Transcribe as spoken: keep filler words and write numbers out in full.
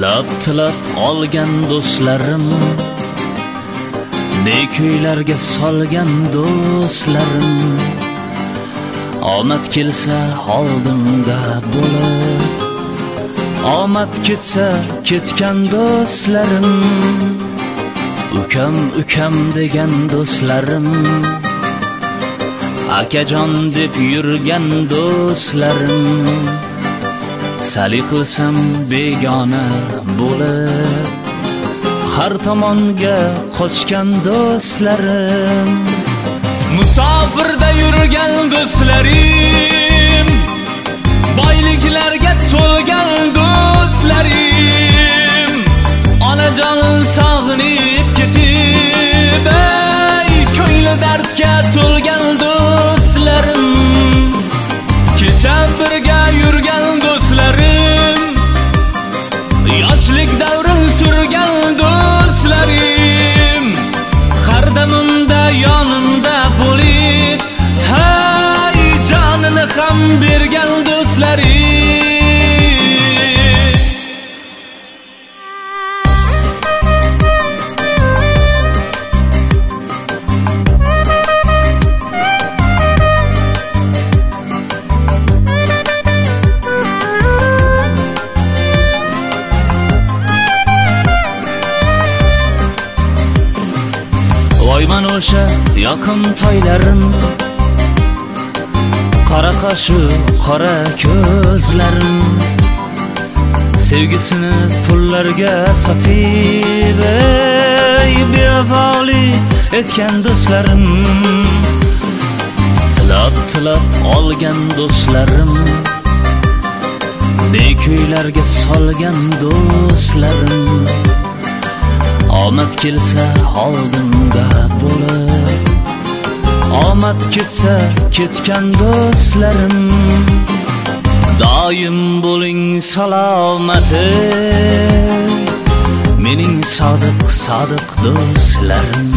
tilab tilab olgan do'stlarim, bekuylarga solgan do'stlarim, omad kelsa oldimda bo'lib, omad ketsa ketgan do'stlarim, ukam ukam degan do'stlarim, akajon deb yurgan do'stlarim, sali qilsam begona bo'lib, har tomonga qochgan do'stlarim, musofirda yurgan do'stlarim, boyliklarga to'lgan do'stlarim, onajon sog'inib ketib, ey ko'ngli dardga to'lgan do'stlarim, kecha birga yurgan do'stlarim, yoshlik davrin surgan do'stlarim, har damimda yonimda bo'lib, hay jonini ham bergan do'stlarim. Voyman o'sha yoqim toylarim, qora qoshu qora ko'zlarim, sevgisini pullarga sotib, ey bevafolik etgan do'stlarim, tilab tilab olgan do'stlarim, bekuylarga solgan do'stlarim, omad kelsa oldimda bo'lib, omad ketsa ketgan do'stlarim, doim bo'ling salomati mening sodiq sodiq do'stlarim.